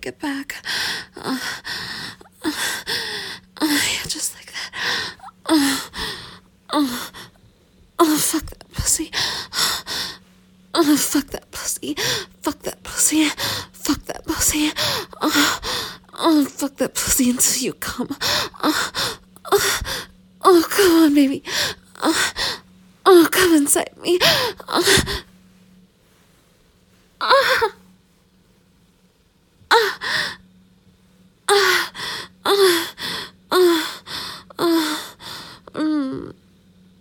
it back. Yeah, just like that. Oh, fuck that pussy. Fuck that pussy. Fuck that pussy. Fuck that pussy. Fuck that pussy until you come. Oh, come on, baby. Oh, come inside me.